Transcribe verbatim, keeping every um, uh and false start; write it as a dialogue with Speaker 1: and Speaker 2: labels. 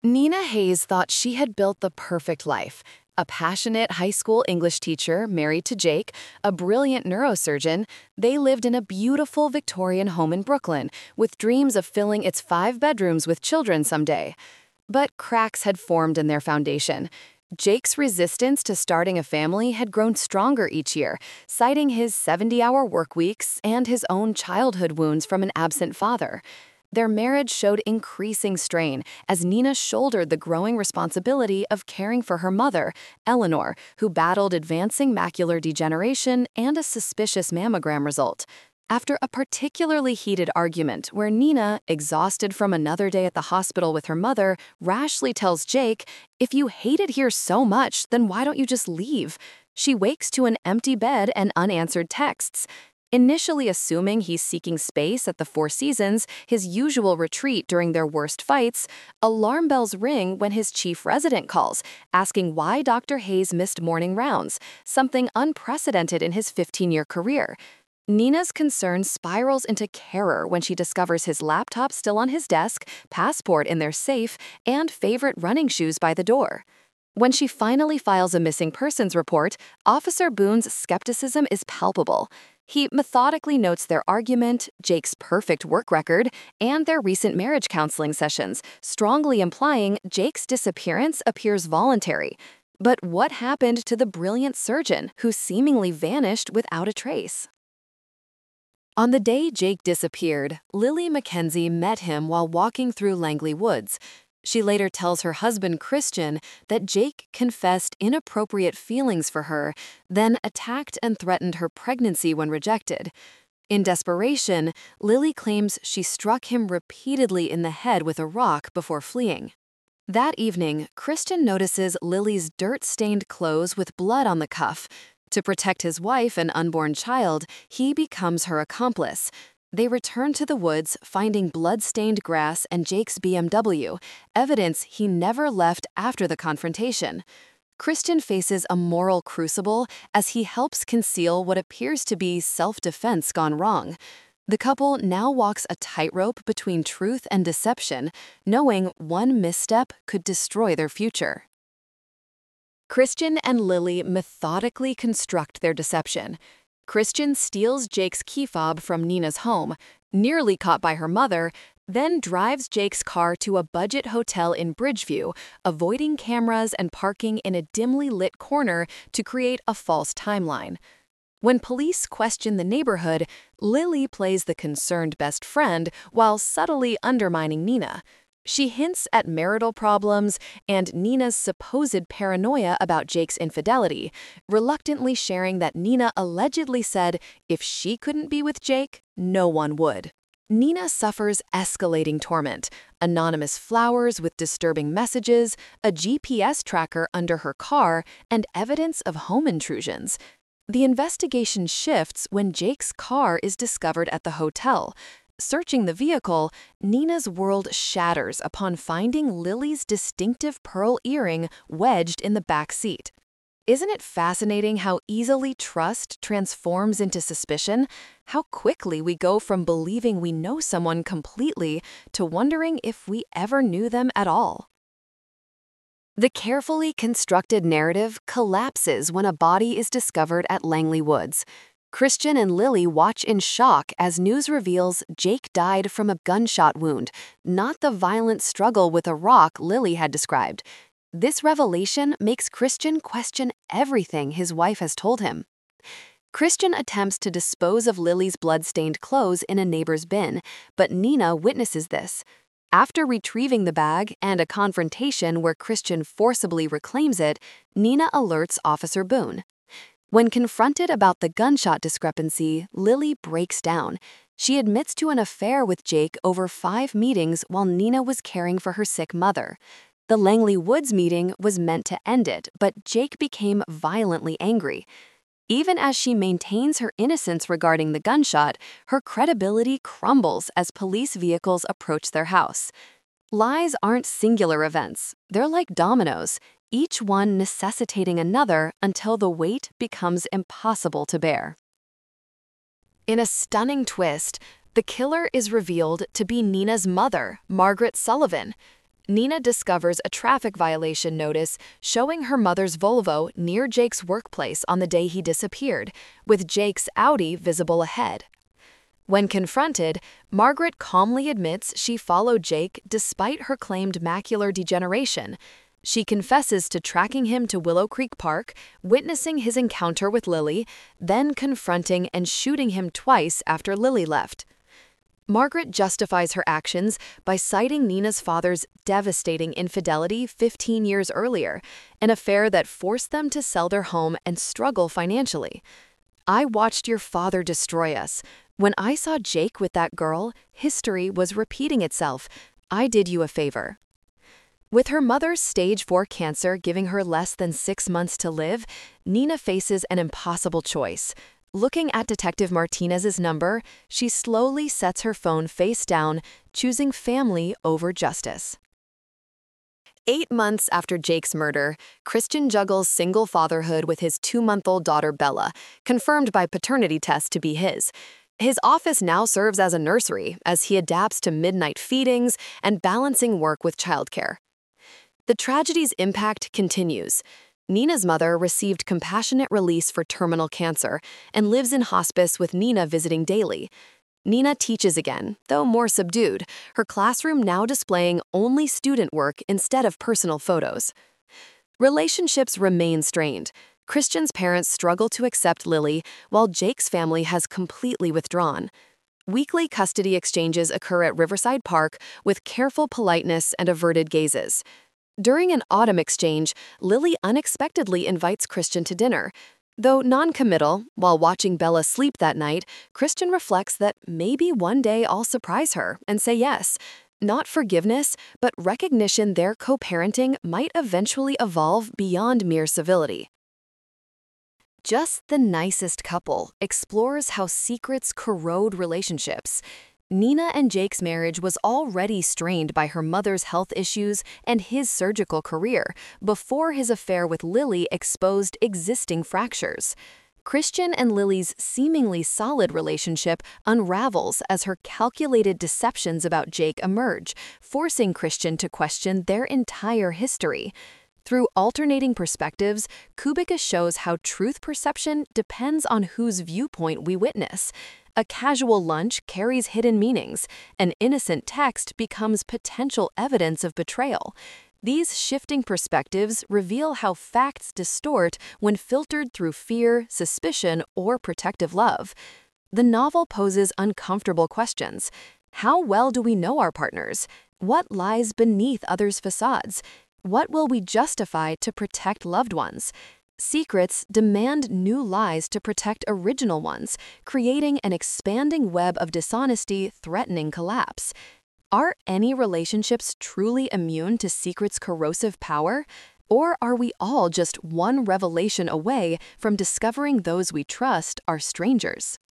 Speaker 1: Nina Hayes thought she had built the perfect life. A passionate high school English teacher married to Jake, a brilliant neurosurgeon, they lived in a beautiful Victorian home in Brooklyn, with dreams of filling its five bedrooms with children someday. But cracks had formed in their foundation. Jake's resistance to starting a family had grown stronger each year, citing his seventy-hour work weeks and his own childhood wounds from an absent father. Their marriage showed increasing strain as Nina shouldered the growing responsibility of caring for her mother, Eleanor, who battled advancing macular degeneration and a suspicious mammogram result. After a particularly heated argument where Nina, exhausted from another day at the hospital with her mother, rashly tells Jake, "If you hate it here so much, then why don't you just leave?" She wakes to an empty bed and unanswered texts. Initially assuming he's seeking space at the Four Seasons, his usual retreat during their worst fights, alarm bells ring when his chief resident calls, asking why Doctor Hayes missed morning rounds, something unprecedented in his fifteen-year career. Nina's concern spirals into terror when she discovers his laptop still on his desk, passport in their safe, and favorite running shoes by the door. When she finally files a missing persons report, Officer Boone's skepticism is palpable. He methodically notes their argument, Jake's perfect work record, and their recent marriage counseling sessions, strongly implying Jake's disappearance appears voluntary. But what happened to the brilliant surgeon who seemingly vanished without a trace? On the day Jake disappeared, Lily Mackenzie met him while walking through Langley Woods. She later tells her husband, Christian, that Jake confessed inappropriate feelings for her, then attacked and threatened her pregnancy when rejected. In desperation, Lily claims she struck him repeatedly in the head with a rock before fleeing. That evening, Christian notices Lily's dirt-stained clothes with blood on the cuff. To protect his wife and unborn child, he becomes her accomplice. They return to the woods, finding blood-stained grass and Jake's B M W, evidence he never left after the confrontation. Christian faces a moral crucible as he helps conceal what appears to be self-defense gone wrong. The couple now walks a tightrope between truth and deception, knowing one misstep could destroy their future. Christian and Lily methodically construct their deception. Christian steals Jake's key fob from Nina's home, nearly caught by her mother, then drives Jake's car to a budget hotel in Bridgeview, avoiding cameras and parking in a dimly lit corner to create a false timeline. When police question the neighborhood, Lily plays the concerned best friend while subtly undermining Nina. She hints at marital problems and Nina's supposed paranoia about Jake's infidelity, reluctantly sharing that Nina allegedly said if she couldn't be with Jake, no one would. Nina suffers escalating torment, anonymous flowers with disturbing messages, a G P S tracker under her car, and evidence of home intrusions. The investigation shifts when Jake's car is discovered at the hotel. Searching the vehicle, Nina's world shatters upon finding Lily's distinctive pearl earring wedged in the back seat. Isn't it fascinating how easily trust transforms into suspicion? How quickly we go from believing we know someone completely to wondering if we ever knew them at all. The carefully constructed narrative collapses when a body is discovered at Langley Woods. Christian and Lily watch in shock as news reveals Jake died from a gunshot wound, not the violent struggle with a rock Lily had described. This revelation makes Christian question everything his wife has told him. Christian attempts to dispose of Lily's blood-stained clothes in a neighbor's bin, but Nina witnesses this. After retrieving the bag and a confrontation where Christian forcibly reclaims it, Nina alerts Officer Boone. When confronted about the gunshot discrepancy, Lily breaks down. She admits to an affair with Jake over five meetings while Nina was caring for her sick mother. The Langley Woods meeting was meant to end it, but Jake became violently angry. Even as she maintains her innocence regarding the gunshot, her credibility crumbles as police vehicles approach their house. Lies aren't singular events. They're like dominoes, each one necessitating another until the weight becomes impossible to bear. In a stunning twist, the killer is revealed to be Nina's mother, Margaret Sullivan. Nina discovers a traffic violation notice showing her mother's Volvo near Jake's workplace on the day he disappeared, with Jake's Audi visible ahead. When confronted, Margaret calmly admits she followed Jake despite her claimed macular degeneration. She confesses to tracking him to Willow Creek Park, witnessing his encounter with Lily, then confronting and shooting him twice after Lily left. Margaret justifies her actions by citing Nina's father's devastating infidelity fifteen years earlier, an affair that forced them to sell their home and struggle financially. "I watched your father destroy us. When I saw Jake with that girl, history was repeating itself. I did you a favor." With her mother's stage four cancer giving her less than six months to live, Nina faces an impossible choice. Looking at Detective Martinez's number, she slowly sets her phone face down, choosing family over justice. Eight months after Jake's murder, Christian juggles single fatherhood with his two-month-old daughter Bella, confirmed by paternity tests to be his. His office now serves as a nursery as he adapts to midnight feedings and balancing work with childcare. The tragedy's impact continues. Nina's mother received compassionate release for terminal cancer and lives in hospice with Nina visiting daily. Nina teaches again, though more subdued, her classroom now displaying only student work instead of personal photos. Relationships remain strained. Christian's parents struggle to accept Lily, while Jake's family has completely withdrawn. Weekly custody exchanges occur at Riverside Park with careful politeness and averted gazes. During an autumn exchange, Lily unexpectedly invites Christian to dinner. Though non-committal, while watching Bella sleep that night, Christian reflects that maybe one day I'll surprise her and say yes. Not forgiveness, but recognition their co-parenting might eventually evolve beyond mere civility. Just the Nicest Couple explores how secrets corrode relationships. Nina and Jake's marriage was already strained by her mother's health issues and his surgical career before his affair with Lily exposed existing fractures. Christian and Lily's seemingly solid relationship unravels as her calculated deceptions about Jake emerge, forcing Christian to question their entire history. Through alternating perspectives, Kubica shows how truth perception depends on whose viewpoint we witness. A casual lunch carries hidden meanings. An innocent text becomes potential evidence of betrayal. These shifting perspectives reveal how facts distort when filtered through fear, suspicion, or protective love. The novel poses uncomfortable questions. How well do we know our partners? What lies beneath others' facades? What will we justify to protect loved ones? Secrets demand new lies to protect original ones, creating an expanding web of dishonesty threatening collapse. Are any relationships truly immune to secrets' corrosive power? Or are we all just one revelation away from discovering those we trust are strangers?